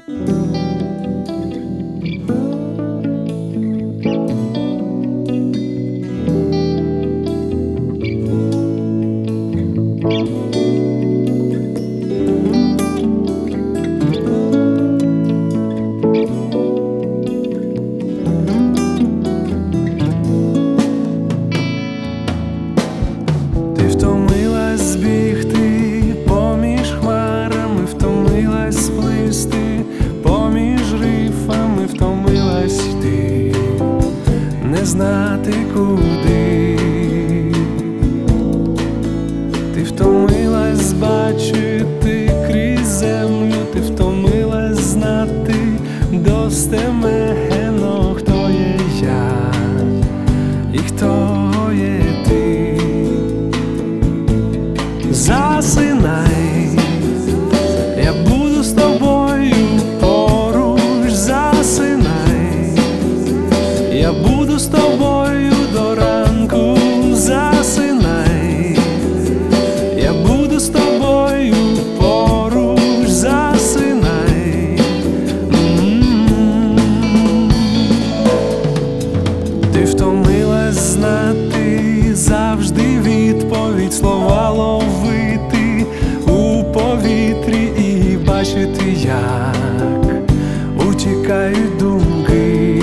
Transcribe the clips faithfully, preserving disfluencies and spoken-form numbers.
Ти втомилась бігти поміж хмарами, втомилась плисти поміж рифами, втомилась йти, не знати куди. Ти втомилась бачити крізь землю, ти втомилась знати достеменно, хто є я і хто є ти. Засинай, я буду з тобою поруч, засинай, я буду з тобою до ранку, засинай, я буду з тобою поруч, засинай. М-м-м. Ти втомилась знати завжди відповідь, слова ловити у повітрі і бачити, як утікають думки.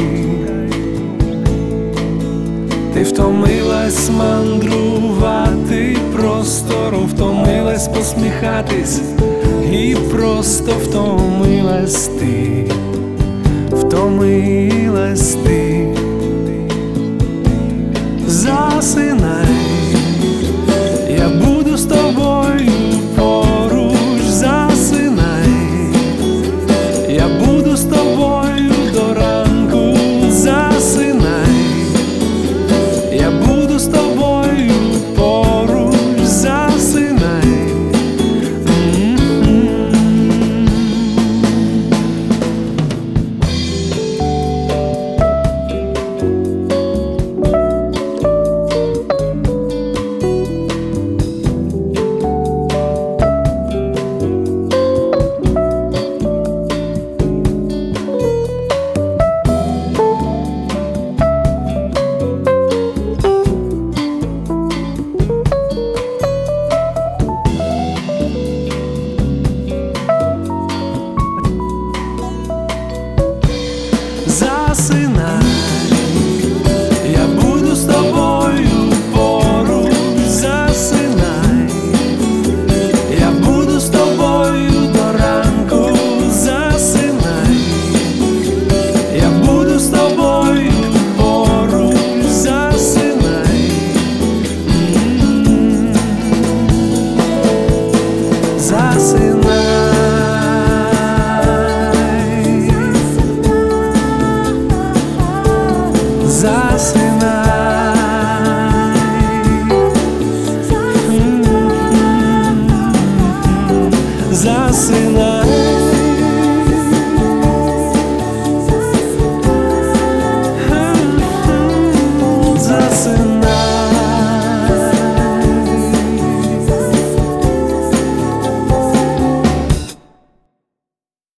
Ти втомилась мандрувати простором, втомилась посміхатись і просто втомилась ти, втомилась ти. Засинай, я буду з тобою поруч, засинай, я буду з тобою до ранку, засинай, я буду з тобою поруч, засинай. М-м-м. Засинай, я буду з тобою поруч, засинай, я буду з тобою до ранку, засинай, я буду з тобою поруч, засинай. М-м-м. Засинай.